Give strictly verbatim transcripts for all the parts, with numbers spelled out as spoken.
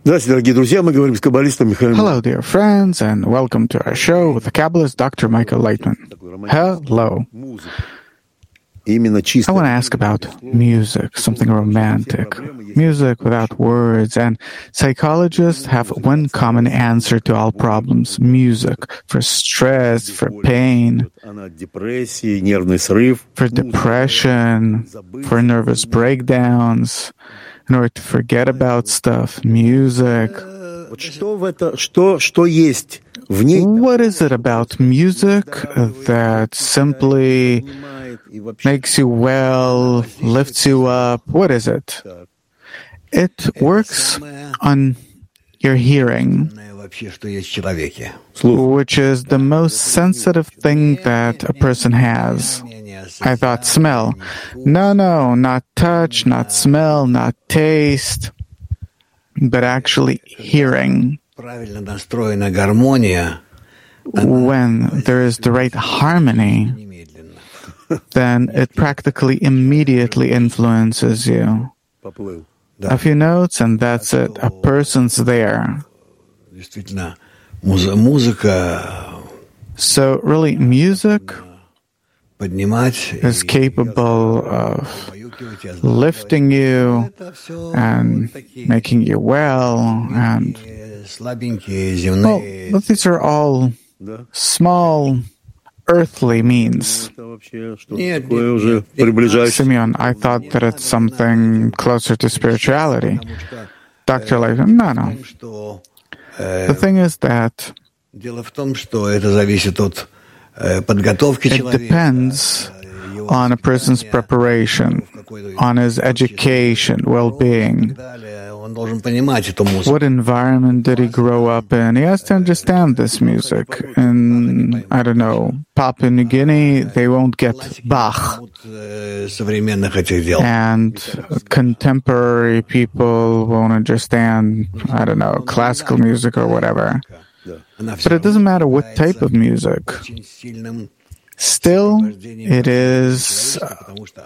Hello, dear friends, and welcome to our show with the Kabbalist Doctor Michael Leitman. Hello. I want to ask about music, something romantic. Music without words, and psychologists have one common answer to all problems: music. For stress, for pain, for depression, for nervous breakdowns, in order to forget about stuff, music. What is it about music that simply makes you well, lifts you up? What is it? It works on your hearing, which is the most sensitive thing that a person has. I thought smell. No, no, not touch, not smell, not taste, but actually hearing. When there is the right harmony, then it practically immediately influences you. A few notes and that's it. A person's there. So really, music is capable of lifting you and making you well, and well, but these are all small earthly means. Simeon, I thought that it's something closer to spirituality. Doctor Leitman, no, no. The thing is that it depends on a person's preparation, on his education, well-being. What environment did he grow up in? He has to understand this music. In, I don't know, Papua New Guinea, they won't get Bach. And contemporary people won't understand, I don't know, classical music or whatever. But it doesn't matter what type of music. Still, it is uh,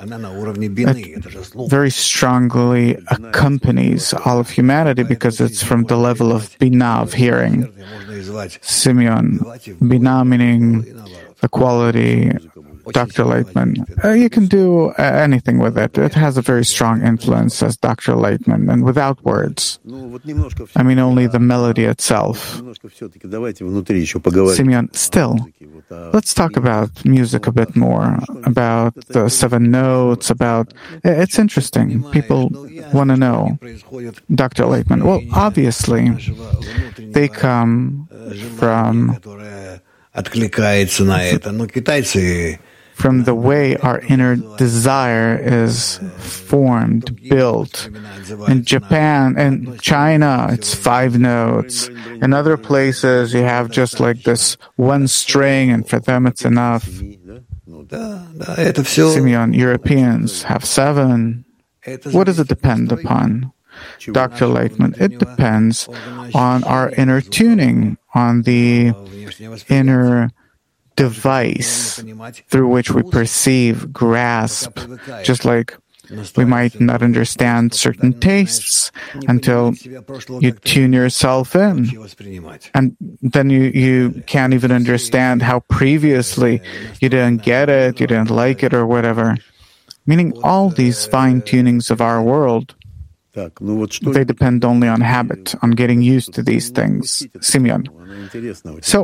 it very strongly accompanies all of humanity because it's from the level of Binah, of hearing. Simeon, Binah meaning the quality. Doctor Leitman, uh, you can do uh, anything with it. It has a very strong influence, says Doctor Leitman, and without words. I mean, only the melody itself. Simeon, still, let's talk about music a bit more, about the seven notes, about... It's interesting. People want to know. Doctor Leitman, well, obviously, they come from... from the way our inner desire is formed, built. In Japan and China, it's five notes. In other places, you have just like this one string, and for them it's enough. Simeon, Europeans have seven. What does it depend upon? Doctor Leitman, it depends on our inner tuning, on the inner device through which we perceive, grasp, just like we might not understand certain tastes until you tune yourself in. And then you, you can't even understand how previously you didn't get it, you didn't like it, or whatever. Meaning all these fine tunings of our world, they depend only on habit, on getting used to these things. Simeon. So,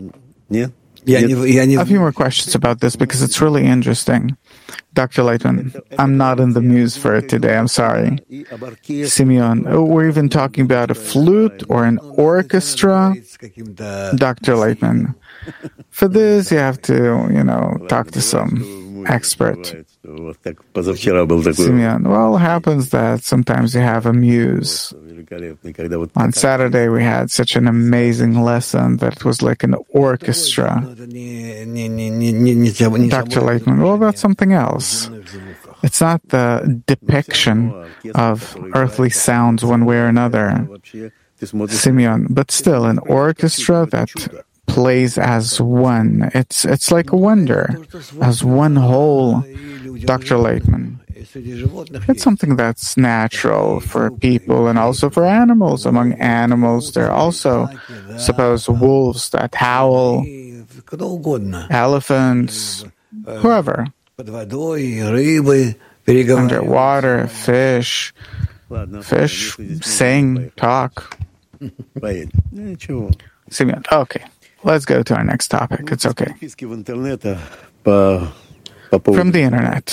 a few more questions about this because it's really interesting. Doctor Leitman, I'm not in the muse for it today, I'm sorry. Simeon, we're even talking about a flute or an orchestra. Doctor Leitman, for this you have to, you know, talk to some expert. Simeon, well, it happens that sometimes you have a muse. On Saturday, we had such an amazing lesson that it was like an orchestra. Doctor Leitman, well, that's something else. It's not the depiction of earthly sounds one way or another. Simeon, but still, an orchestra that plays as one. It's it's like a wonder, as one whole. Doctor Leitman, It's something that's natural for people and also for animals. Among animals, there are also, suppose, wolves that howl, elephants, whoever. Underwater, fish, fish sing, talk. Simeon, okay. Let's go to our next topic. It's okay. From the internet.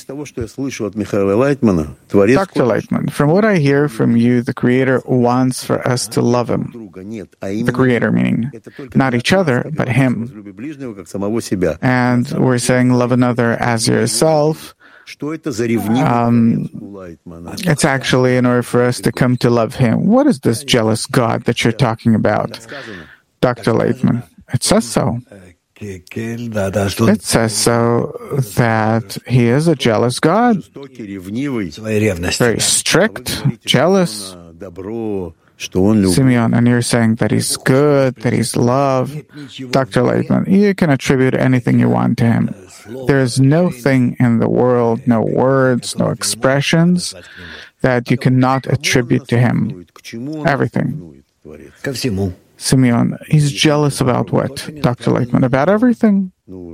Doctor Lightman, from what I hear from you, the Creator wants for us to love Him. The Creator meaning not each other, but Him. And we're saying love another as yourself. Um, it's actually in order for us to come to love Him. What is this jealous God that you're talking about? Doctor Lightman, it says so. It says so that He is a jealous God. Very strict, jealous. Simeon, and you're saying that He's good, that He's love. Doctor Lightman, you can attribute anything you want to Him. There is no thing in the world, no words, no expressions that you cannot attribute to Him. Everything. Simeon, He's jealous about what, Doctor Lightman? About everything.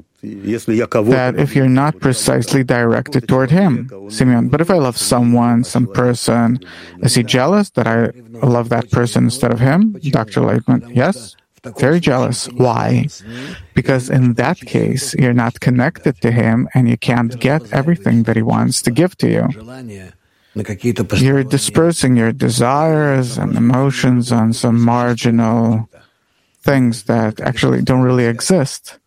That if you're not precisely directed toward Him, Simeon, but if I love someone, some person, is He jealous that I love that person instead of Him? Doctor Lightman, yes, very jealous. Why? Because in that case, you're not connected to Him and you can't get everything that He wants to give to you. You're dispersing your desires and emotions on some marginal things that actually don't really exist.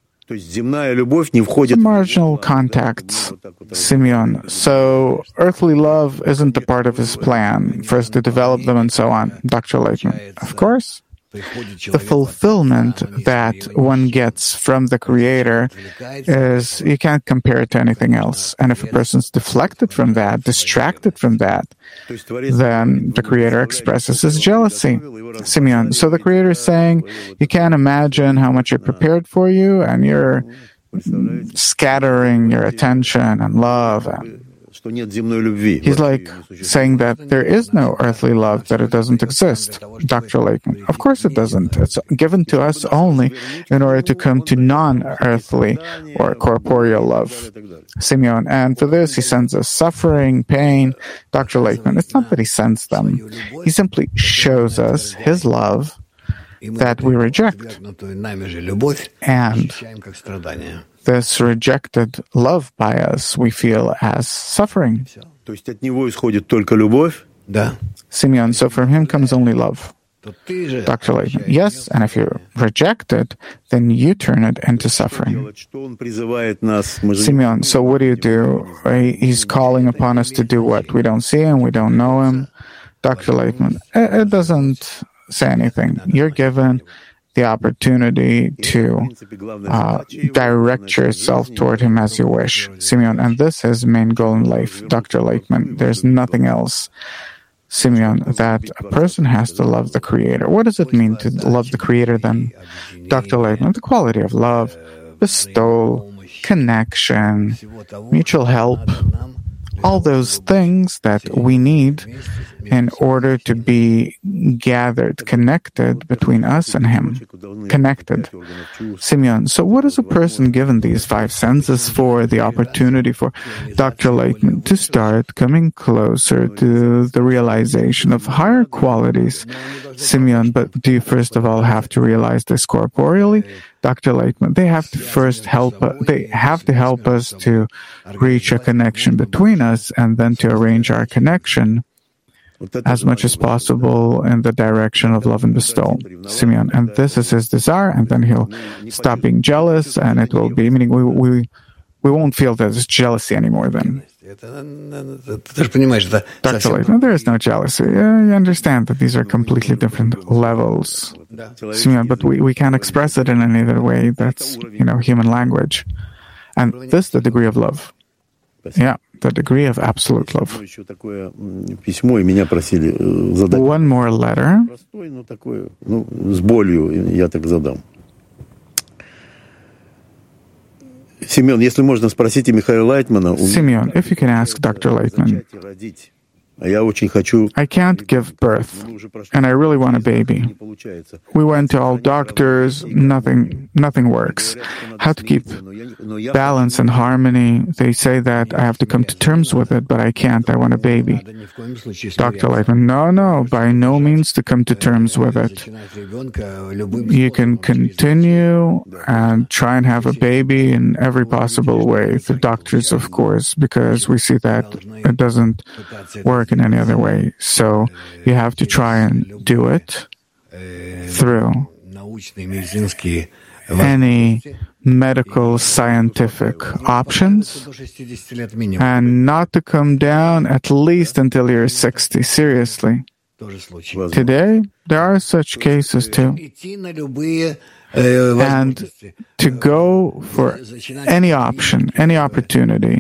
The marginal contacts, Simeon. So earthly love isn't a part of His plan for us to develop them and so on. Doctor Lightman, of course. The fulfillment that one gets from the Creator is, you can't compare it to anything else. And if a person's deflected from that, distracted from that, then the Creator expresses His jealousy. Simeon, so the Creator is saying, you can't imagine how much you're prepared for you, and you're scattering your attention and love and He's like saying that there is no earthly love, that it doesn't exist. Doctor Layton, of course it doesn't. It's given to us only in order to come to non-earthly or corporeal love. Simeon, and for this he sends us suffering, pain. Doctor Layton, it's not that he sends them. He simply shows us his love that we reject. And this rejected love by us we feel as suffering. Simeon, so from him comes only love. Doctor Layton, yes, and if you reject it, then you turn it into suffering. Simeon, so what do you do? He's calling upon us to do what? We don't see him, we don't know him. Doctor Layton, it doesn't say anything. You're given the opportunity to uh, direct yourself toward him as you wish. Simeon, and this is main goal in life. Doctor Lakeman, there's nothing else. Simeon, that a person has to love the Creator. What does it mean to love the Creator then? Doctor Lakeman, the quality of love, bestowal, connection, mutual help, all those things that we need in order to be gathered, connected between us and him. Connected. Simeon, so what is a person given these five senses for, the opportunity for? Doctor Lakeman, to start coming closer to the realization of higher qualities. Simeon, but do you first of all have to realize this corporeally? Doctor Lakeman, they have to first help us, they have to help us to reach a connection between us and then to arrange our connection as much as possible in the direction of love and bestowal. Simeon, and this is his desire, and then he'll stop being jealous, and it will be, meaning we we, we won't feel that there's jealousy anymore then. Doctor Lakeman, there is no jealousy. Yeah, you understand that these are completely different levels. Simeon, but we, we can't express it in any other way. That's, you know, human language. And this is the degree of love. Yeah, the degree of absolute love. One more letter. Simeon, если можно, спросите Михаила Лайтмана. Simeon, if you can ask Doctor Lightman. I can't give birth, and I really want a baby. We went to all doctors, nothing nothing works. How to keep balance and harmony? They say that I have to come to terms with it, but I can't. I want a baby. Doctor Lightman, no, no, by no means to come to terms with it. You can continue and try and have a baby in every possible way. The doctors, of course, because we see that it doesn't work in any other way. So you have to try and do it through any medical scientific options and not to come down at least until you're sixty. Seriously. Today, there are such cases too. And to go for any option, any opportunity,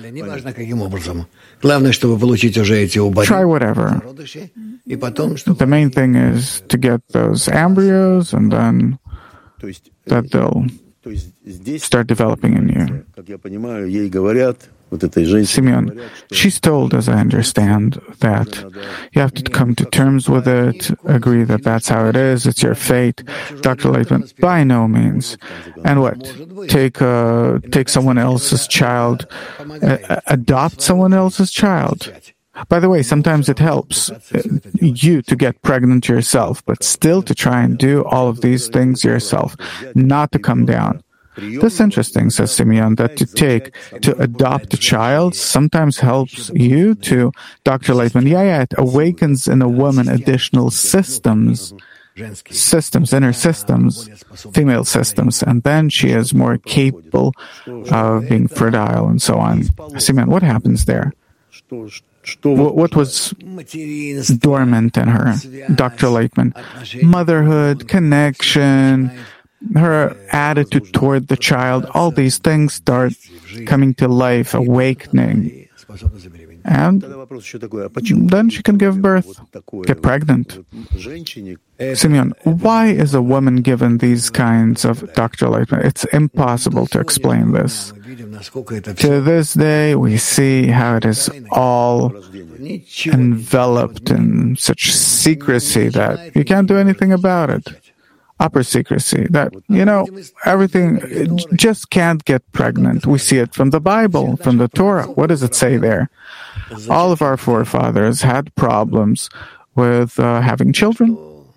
try whatever. The main thing is to get those embryos, and then that they'll start developing in you. Simeon, she's told, as I understand, that you have to come to terms with it, agree that that's how it is, it's your fate. Doctor Lightman, by no means. And what? Take uh, take someone else's child, uh, adopt someone else's child. By the way, sometimes it helps you to get pregnant yourself, but still to try and do all of these things yourself, not to come down. That's interesting, says Simeon, that to take, to adopt a child sometimes helps you to, Doctor Lightman, yeah, yeah, it awakens in a woman additional systems, systems, inner systems, female systems, and then she is more capable of being fertile and so on. Simeon, what happens there? What was dormant in her, Doctor Lightman? Motherhood, connection, her attitude toward the child, all these things start coming to life, awakening. And then she can give birth, get pregnant. Simeon, why is a woman given these kinds of, Doctor Lightman? It's impossible to explain this. To this day, we see how it is all enveloped in such secrecy that you can't do anything about it. Upper secrecy, that, you know, everything, just can't get pregnant. We see it from the Bible, from the Torah. What does it say there? All of our forefathers had problems with uh, having children.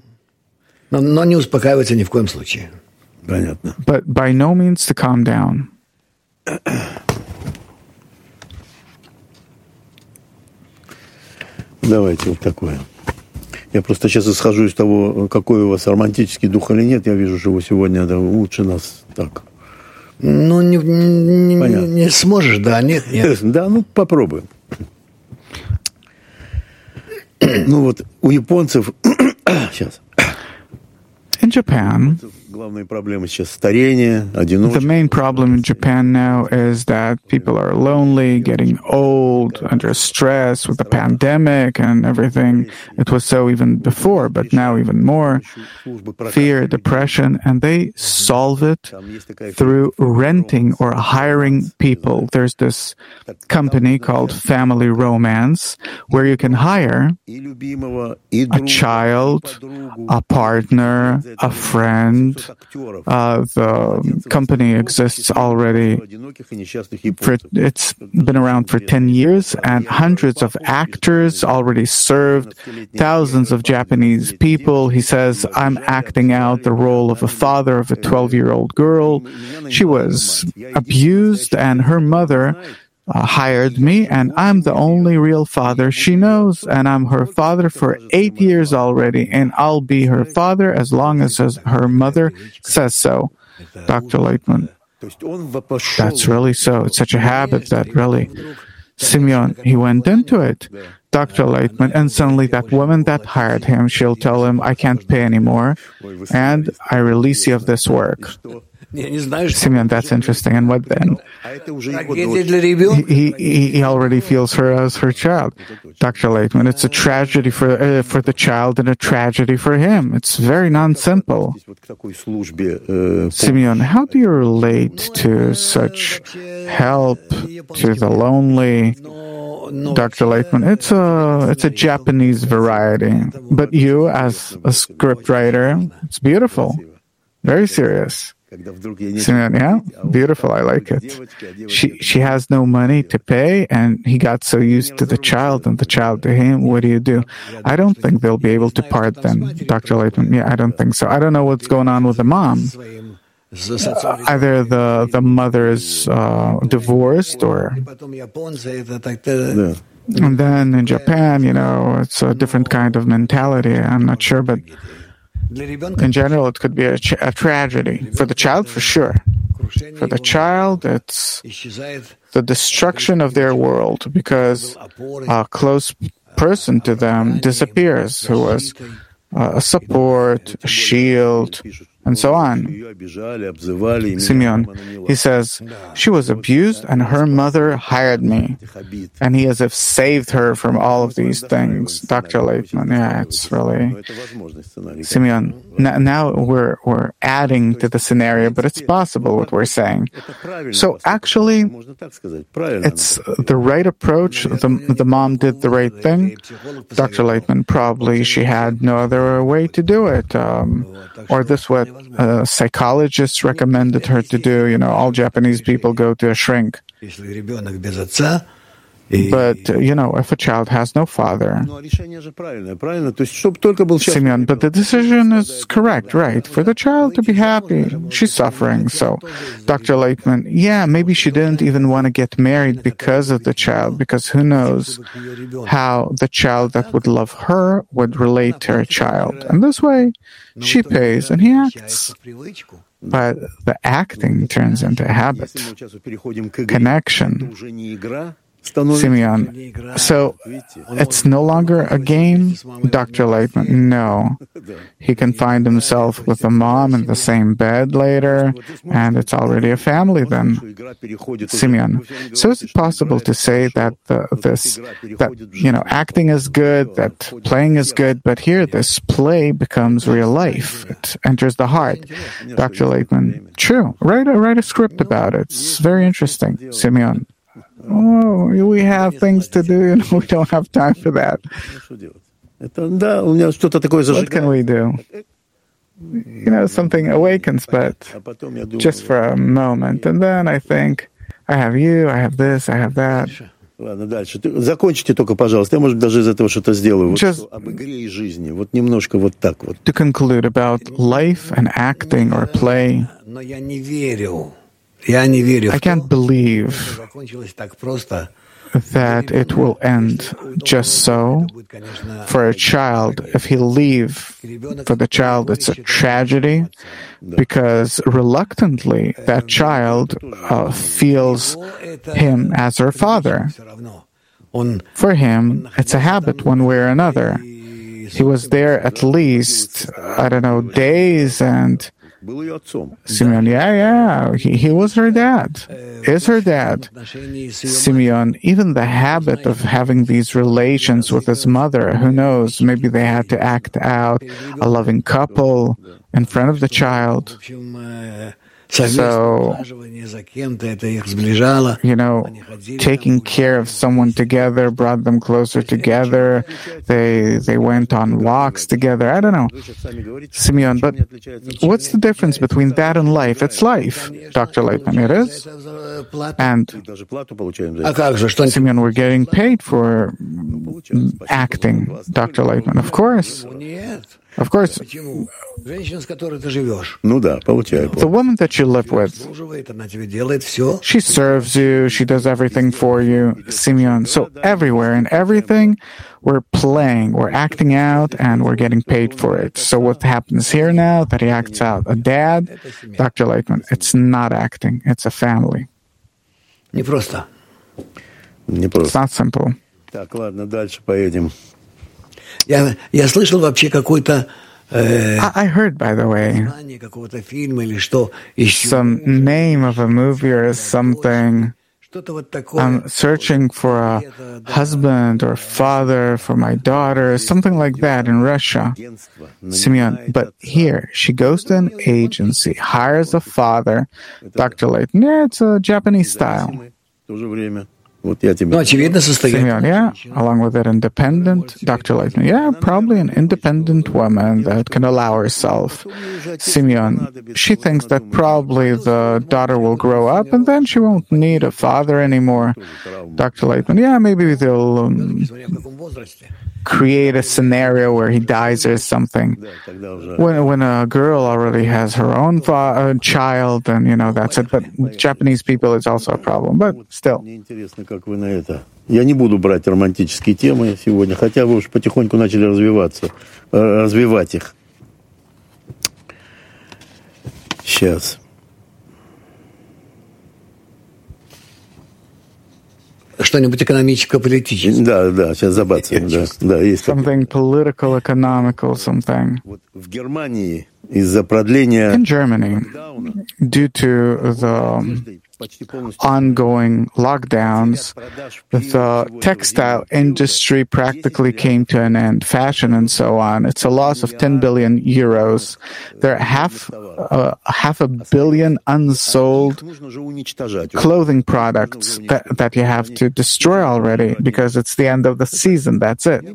But by no means to calm down. Давайте вот такое. Я просто сейчас исхожу из того, какой у вас романтический дух или нет. Я вижу, что вы сегодня это лучше нас так. Ну, не, не, не сможешь, да, нет, нет. Да, ну, попробуем. Ну вот, у японцев... Сейчас. In Japan, the main problem in Japan now is that people are lonely, getting old, under stress with the pandemic and everything. It was so even before, but now even more. Fear, depression, and they solve it through renting or hiring people. There's this company called Family Romance where you can hire a child, a partner, a friend. Uh, the company exists already. For, it's been around for ten years, and hundreds of actors already served, thousands of Japanese people. He says, I'm acting out the role of a father of a twelve-year-old girl. She was abused, and her mother Uh, hired me, and I'm the only real father she knows, and I'm her father for eight years already, and I'll be her father as long as her mother says so. Doctor Lightman, that's really so. It's such a habit that really, Simeon, he went into it. Doctor Lightman, and suddenly that woman that hired him, she'll tell him, I can't pay anymore, and I release you of this work. Simeon, that's interesting. And what then? He, he, he already feels her as her child. Doctor Laitman, it's a tragedy for uh, for the child and a tragedy for him. It's very non-simple. Simeon, how do you relate to such help to the lonely? Doctor Laitman, it's a it's a Japanese variety, but you, as a script writer, it's beautiful, very serious. Simeon, yeah, beautiful. I like it. She she has no money to pay, and he got so used to the child, and the child to him. What do you do? I don't think they'll be able to part them, Doctor Laitman. Yeah, I don't think so. I don't know what's going on with the mom. Uh, either the the mother is uh, divorced, or and then in Japan, you know, it's a different kind of mentality. I'm not sure, but in general, it could be a, a tragedy for the child, for sure. For the child, it's the destruction of their world because a close person to them disappears, who was uh, a support, a shield, and so on. Simeon, he says, she was abused and her mother hired me. And he as if saved her from all of these things. Doctor Laitman, yeah, it's really... Simeon, n- now we're, we're adding to the scenario, but it's possible what we're saying. So actually, it's the right approach. The, the mom did the right thing. Doctor Laitman, probably she had no other way to do it. Um, or this what Uh, psychologists recommended her to do. You know, all Japanese people go to a shrink. But, uh, you know, if a child has no father, Simeon, but the decision is correct, right? For the child to be happy. She's suffering. So, Doctor Laitman, yeah, maybe she didn't even want to get married because of the child, because who knows how the child that would love her would relate to her child. And this way, she pays and he acts. But the acting turns into a habit, connection. Simeon, so it's no longer a game, Doctor Laitman? No. He can find himself with the mom in the same bed later, and it's already a family then. Simeon, so is it possible to say that the, this, that, you know, acting is good, that playing is good, but here this play becomes real life. It enters the heart. Doctor Laitman, true. Write a, write a script about it. It's very interesting. Simeon, oh, we have things to do, and we don't have time for that. What can we do? You know, something awakens, but just for a moment. And then I think, I have you, I have this, I have that. Ладно, дальше. Закончите только, пожалуйста. Я, может, даже из этого что-то сделаю. Вот об игре и жизни. Вот немножко вот так вот. To conclude about life and acting or play. I can't believe that it will end just so. For a child, if he'll leave, for the child, it's a tragedy, because reluctantly, that child uh, feels him as her father. For him, it's a habit one way or another. He was there at least, I don't know, days, and Simeon, yeah, yeah, he, he was her dad, is her dad. Simeon, even the habit of having these relations with his mother, who knows, maybe they had to act out a loving couple in front of the child. So, you know, taking care of someone together brought them closer together. They they went on walks together. I don't know, Simeon, but what's the difference between that and life? It's life, Doctor Laitman, it is. And, Simeon, we're getting paid for acting, Doctor Laitman, of course. Of course. The woman that you live with, she serves you, she does everything for you, Simeon. So everywhere and everything, we're playing, we're acting out, and we're getting paid for it. So what happens here now, that he acts out a dad, Doctor Laitman, it's not acting, it's a family. It's not simple. Так, ладно, дальше поедем. Я, я слышал вообще какой-то I, I heard, by the way, some name of a movie or something. I'm searching for a husband or father for my daughter, something like that in Russia. Simeon, but here, she goes to an agency, hires a father. Doctor Layton, yeah, it's a Japanese style. Simeon, yeah, along with that independent. Doctor Layton, yeah, probably an independent woman that can allow herself. Simeon, she thinks that probably the daughter will grow up and then she won't need a father anymore. Doctor Layton, yeah, maybe they'll um, create a scenario where he dies or something. When when a girl already has her own fa- uh, child, then, you know, that's it. But with Japanese people, it's also a problem. But still. Я не буду брать романтические темы сегодня, хотя вы уж потихоньку начали развиваться, развивать их. Сейчас. Что-нибудь экономическо-политическое. Да, да, сейчас забацаем. Да, да, есть something political, economical, something. В Германии из-за продления... In Germany, due to the ongoing lockdowns, the textile industry practically came to an end, fashion and so on. It's a loss of ten billion euros. There are half, uh, half a billion unsold clothing products that, that you have to destroy already because it's the end of the season. That's it.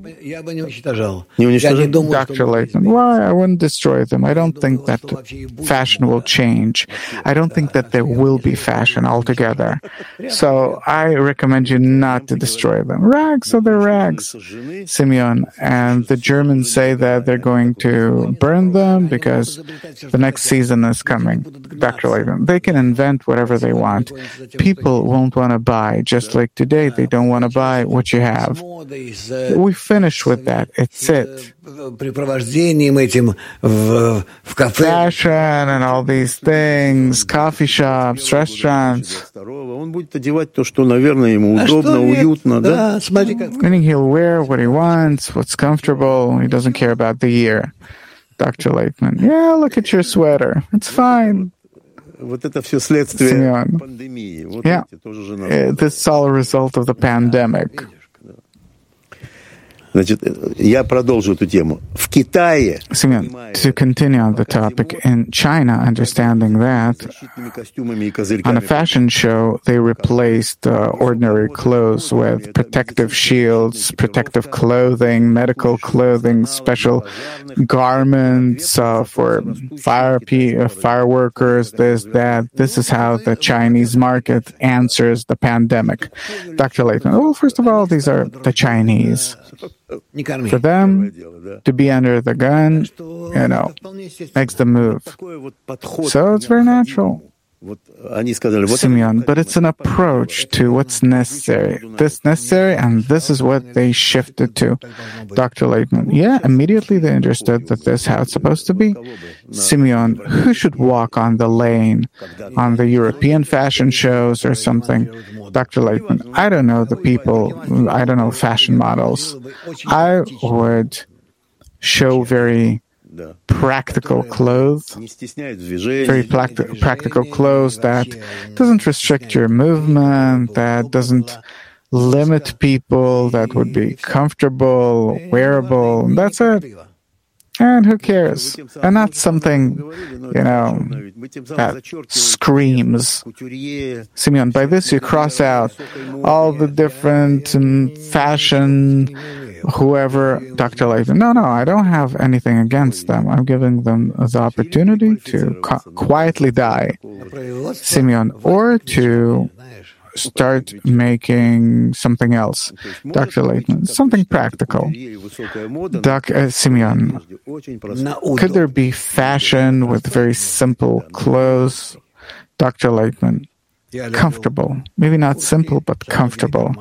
Doctor Layton, why? I wouldn't destroy them. I don't think that fashion will change. I don't think that there will be fashion altogether. So I recommend you not to destroy them. Rags are the rags, Simeon. And the Germans say that they're going to burn them because the next season is coming. Doctor Layton, they can invent whatever they want. People won't want to buy, just like today they don't want to buy what you have. We finished with that. It's it. Fashion and all these things, coffee shops, restaurants. Meaning he'll wear what he wants, what's comfortable. He doesn't care about the year. Doctor Lakeman, yeah, look at your sweater. It's fine. Simeon. Yeah, this is all a result of the pandemic. Значит, я продолжу эту тему. В Китае, Simeon, to continue on the topic, in China, understanding that, on a fashion show, they replaced uh, ordinary clothes with protective shields, protective clothing, medical clothing, special garments uh, for fire, uh, fire workers, this, that. This is how the Chinese market answers the pandemic. Doctor Layton, well, first of all, these are the Chinese. For them to be under the gun, you know, makes them move. So it's very natural. Simeon, but it's an approach to what's necessary. This necessary, and this is what they shifted to. Doctor Layton, yeah, immediately they understood that this is how it's supposed to be. Simeon, who should walk on the lane on the European fashion shows or something? Doctor Layton, I don't know the people, I don't know fashion models. I would show very practical clothes, very practi- practical clothes that doesn't restrict your movement, that doesn't limit people, that would be comfortable, wearable. That's it. And who cares? And not something, you know, that screams. Simeon, by this you cross out all the different um, fashion, whoever, Doctor Layton. No, no, I don't have anything against them. I'm giving them the opportunity to co- quietly die, Simeon, or to start making something else. Doctor Layton, something practical. Doc uh, Simeon, could there be fashion with very simple clothes? Doctor Layton, comfortable. Maybe not simple, but comfortable.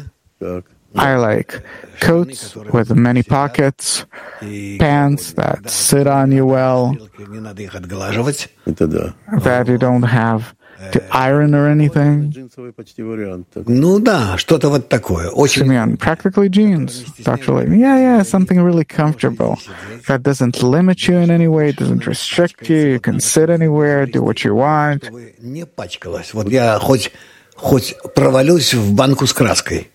I like coats with many pockets, pants that sit on you well, that you don't have to iron or anything? Ну да, что-то вот такое. Simeon, practically jeans, Doctor Layton. Yeah, yeah, something really comfortable. That doesn't limit you in any way, doesn't restrict you. You can sit anywhere, do what you want. Не пачкалась. Вот я хоть, хоть провалюсь в банку с краской.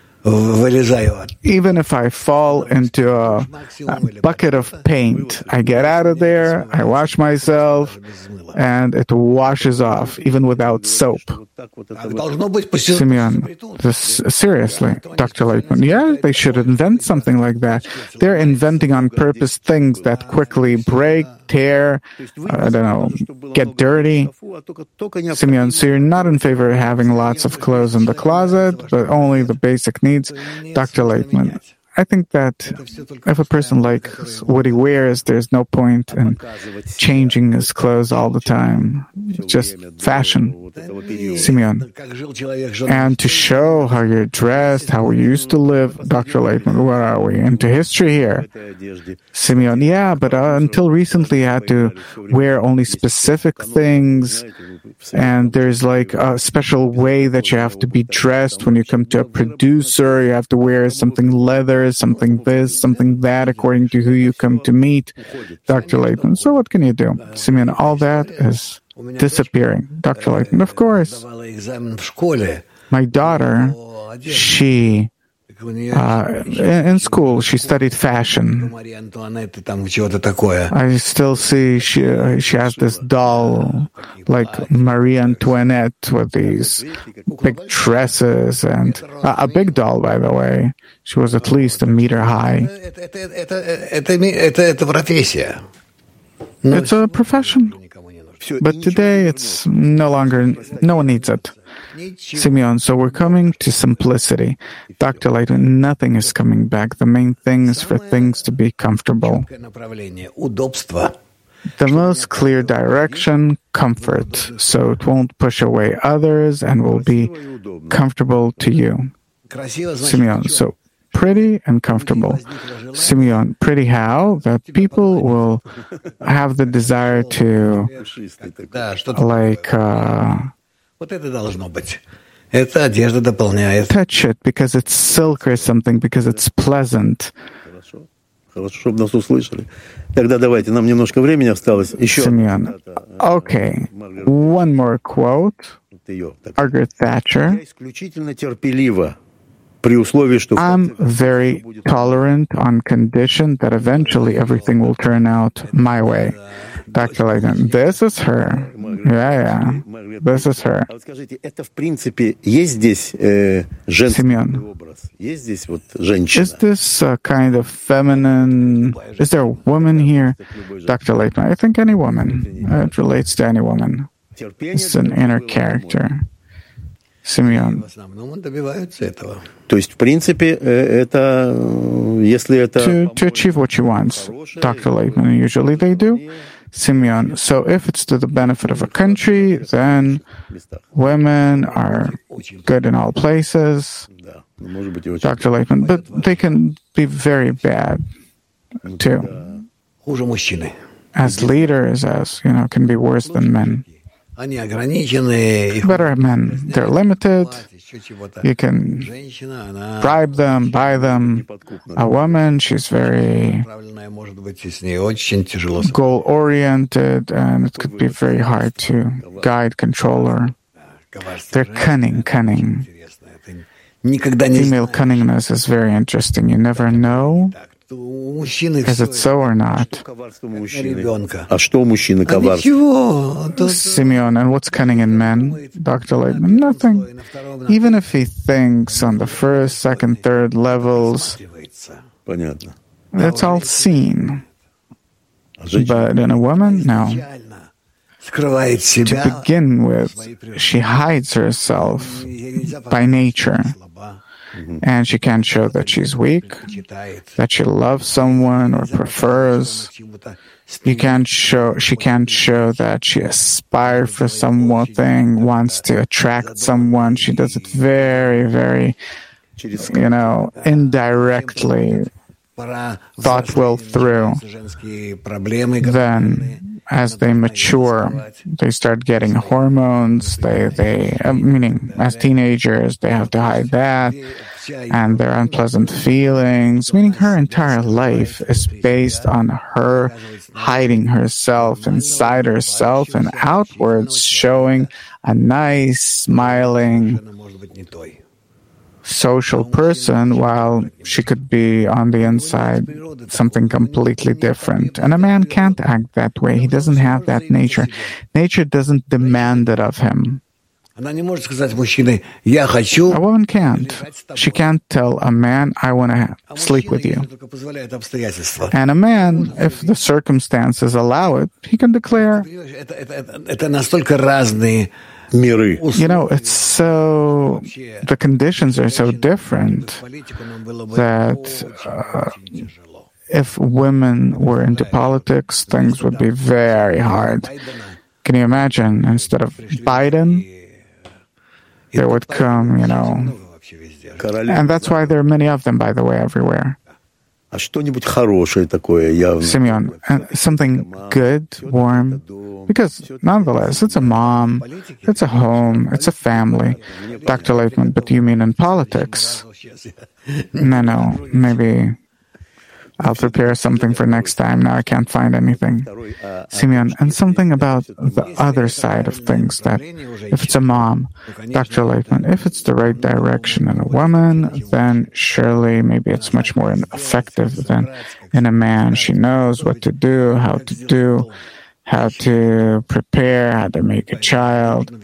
Even if I fall into a, a bucket of paint, I get out of there, I wash myself, and it washes off, even without soap. Simeon, this, seriously, Doctor Laitman, yeah, they should invent something like that. They're inventing on purpose things that quickly break, tear, I don't know, get dirty. Simeon, so you're not in favor of having lots of clothes in the closet, but only the basic needs. Doctor Laitman, I think that if a person likes what he wears, there's no point in changing his clothes all the time. It's just fashion. Simeon. And to show how you're dressed, how we used to live, Doctor Laitman, where are we? Into history here. Simeon, yeah, but uh, until recently I had to wear only specific things, and there's like a special way that you have to be dressed when you come to a producer. You have to wear something leather, something this, something that, according to who you come to meet, Doctor Laitman. So what can you do? Simeon, all that is disappearing. Doctor Laitman, of course. My daughter, she, uh, in school, she studied fashion. I still see she, uh, she has this doll like Marie Antoinette with these big tresses, and uh, a big doll, by the way. She was at least a meter high. It's a profession. But today, it's no longer, no one needs it. Simeon, so we're coming to simplicity. Doctor Laitman, nothing is coming back. The main thing is for things to be comfortable. The most clear direction, comfort, so it won't push away others and will be comfortable to you. Simeon, so pretty and comfortable. Simeon, pretty how? That people will have the desire to, like, uh, touch it because it's silk or something, because it's pleasant. Simeon, okay, one more quote. Margaret Thatcher. I'm very tolerant on condition that eventually everything will turn out my way. Doctor Laitman, this is her. Yeah, yeah. This is her. Simeon, is this a kind of feminine, is there a woman here? Doctor Laitman, I think any woman. It relates to any woman. It's an inner character. Simeon. То есть, в принципе, это, если это... To, to achieve what you want, Doctor Laitman, usually they do. Simeon, so if it's to the benefit of a country, then women are good in all places. Doctor Laitman, but they can be very bad, too. As leaders, as, you know, can be worse than men. Better men. They're limited. You can bribe them, buy them. A woman, she's very goal-oriented, and it could be very hard to guide, control her. They're cunning, cunning. Female cunningness is very interesting. You never know. Is it so or not? Simeon, and what's cunning in men? Doctor Laitman, nothing. Even if he thinks on the first, second, third levels, it's all seen. But in a woman, no. To begin with, she hides herself by nature. Mm-hmm. And she can't show that she's weak, that she loves someone or prefers. You can't show, she can't show that she aspires for something, wants to attract someone. She does it very, very, you know, indirectly, thought will through. Then as they mature, they start getting hormones. They, they, uh, meaning as teenagers, they have to hide that, and their unpleasant feelings. Meaning her entire life is based on her hiding herself inside herself and outwards showing a nice, smiling, social person, while she could be on the inside something completely different. And a man can't act that way. He doesn't have that nature. Nature doesn't demand it of him. A woman can't. She can't tell a man, I want to sleep with you. And a man, if the circumstances allow it, he can declare. You know, it's so, the conditions are so different that uh, if women were into politics, things would be very hard. Can you imagine, instead of Biden, there would come, you know, and that's why there are many of them, by the way, everywhere. Simeon, uh, something good, warm, because nonetheless, it's a mom, it's a home, it's a family. Doctor Leitman, but do you mean in politics? No, no, maybe I'll prepare something for next time. Now I can't find anything. Simeon, and something about the other side of things, that if it's a mom, Doctor Leitman, if it's the right direction in a woman, then surely maybe it's much more effective than in a man. She knows what to do, how to do, how to prepare, how to make a child.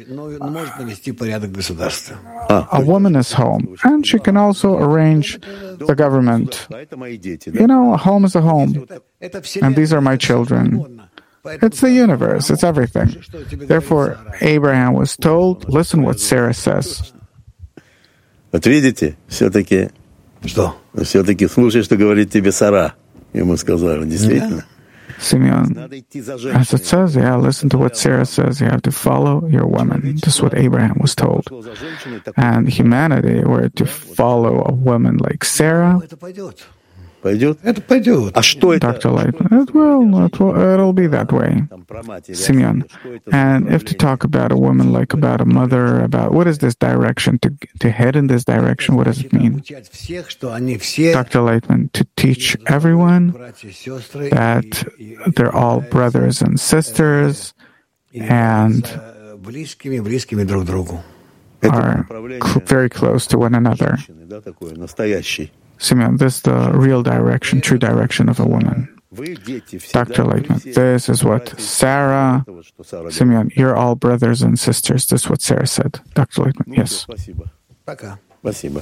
A woman is home, and she can also arrange the government. You know, a home is a home, and these are my children. It's the universe, it's everything. Therefore, Abraham was told, listen what Sarah says. Вот видите, все-таки, что? Все-таки слушай, что говорит тебе Сара. Ему сказали, действительно. Simeon, as it says, yeah, listen to what Sarah says. You have to follow your woman. This is what Abraham was told. And humanity were to follow a woman like Sarah. Пойдет? Это пойдет. А что это? Doctor Leitman, it will, it will, it'll be that way. Simeon, and if to talk about a woman like about a mother, about what is this direction, to to head in this direction, what does it mean? Doctor Leitman, to teach everyone that they're all brothers and sisters and are cl- very close to one another. Simeon, this is the real direction, true direction of a woman. Doctor Leitman, this is what Sarah, Simeon, you're all brothers and sisters. This is what Sarah said. Doctor Leitman, yes. Спасибо.